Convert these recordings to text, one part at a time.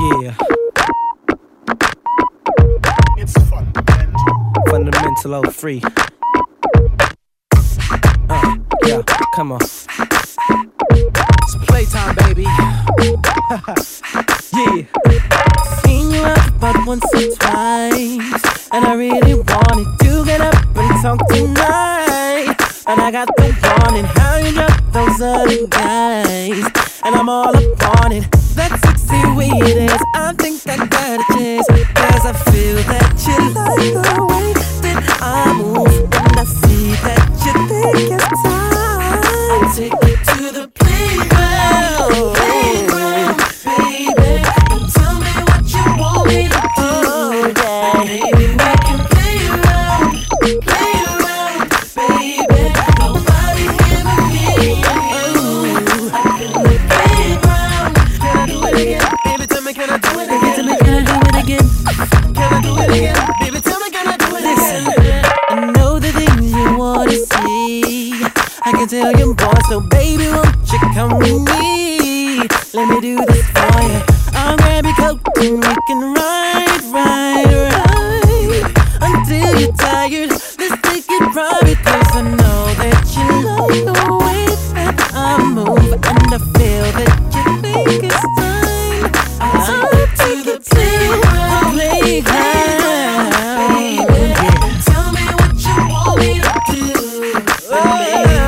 Yeah. It's fundamental 03. Yeah, come on. It's playtime, baby. Yeah. Seen you out about once or twice, and I really wanted to get up and talk tonight. And I got the warning how you drop those other guys, and I'm all up on it. That sexy way it is, I think I got a chance, 'cause I feel that you like the way that I move, and I see that you think it's time. I'll take you to the playground, playground, baby. Tell me what you want me to do, yeah. Maybe we can play around, baby. Nobody here but me. Up in the playground. Can I do it again? Baby, tell me, can I do it again? Baby, tell me, can I do it again? Can I do it again? Baby, tell me, can I do it again? I know the things you wanna see, I can tell you're bored, so baby, won't you come with me? Let me do this for you. I'll grab your coat and we can ride until you're tired. Let's take it private, 'cause I know that you like the way that I move, and I feel that you think it's time. I'll take you to the playground. Tell me what you want me to do. Baby,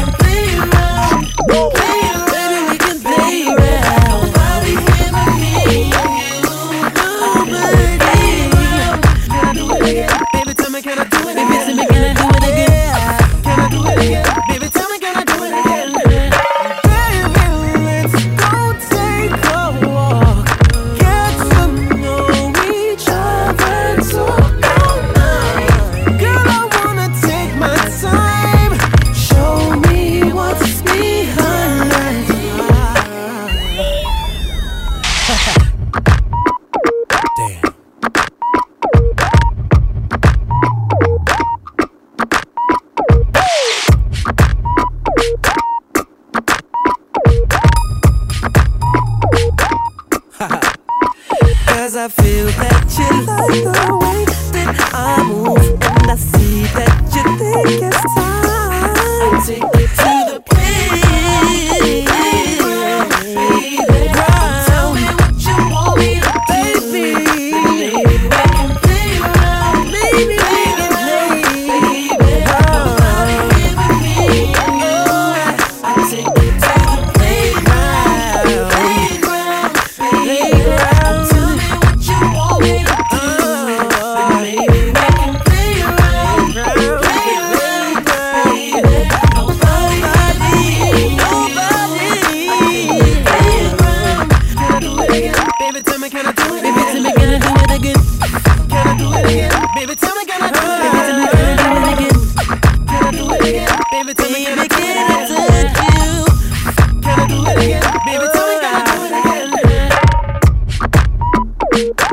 we can play around. Nobody here but me and you. Can I do it again? Baby, tell me, can I do it again? Baby, tell me, can I do it again? Can I do it again? Baby, tell me, can I do it again? Baby, let's go take a walk, get to know each other, talk all night. Girl, I wanna take my time. Show me what's behind that smile. Damn. Cause I feel that you like the way that I move, and I see that you think it's time. I'll take you to the playground. Tell me what you want me to do. Baby, we can play around. Baby, we can play. Nobody here but me and you. I'll take you to the playground. Playground. Tell me what you want me to do. Baby, we can play around. Play around, baby. Nobody. Can I do it again? Baby, tell me, can I do it again? Baby, tell me, can I do it again? Can I do it again? Baby, tell me, can I do it again? Baby, tell me, can I do it again? Can I do it again? Baby, tell me, can I do it again? Can I do it again? Baby, tell me, can I do it again?